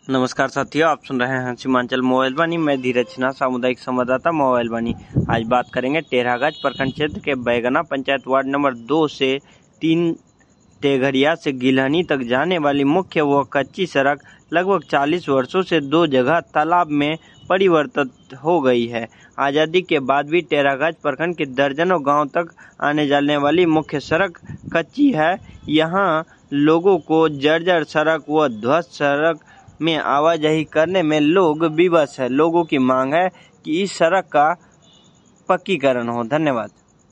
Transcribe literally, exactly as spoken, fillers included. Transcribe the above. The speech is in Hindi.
नमस्कार साथियों, आप सुन रहे हैं सीमांचल मोबाइल वाणी। मैं धीरज सिन्हा, सामुदायिक संवाददाता मोबाइल वाणी। आज बात करेंगे टेढ़ागाछ प्रखंड क्षेत्र के बैगना पंचायत वार्ड नंबर दो से तीन तेघरिया से गिलहनी तक जाने वाली मुख्य व कच्ची सड़क लगभग चालीस वर्षों से दो जगह तालाब में परिवर्तित हो गई है। आज़ादी के बाद भी टेढ़ागाछ प्रखंड के दर्जनों गांव तक आने जाने वाली मुख्य सड़क कच्ची है। यहां लोगों को जर्जर सड़क व ध्वस्त सड़क में आवाजाही करने में लोग विवश है। लोगों की मांग है कि इस सड़क का पक्कीकरण हो। धन्यवाद।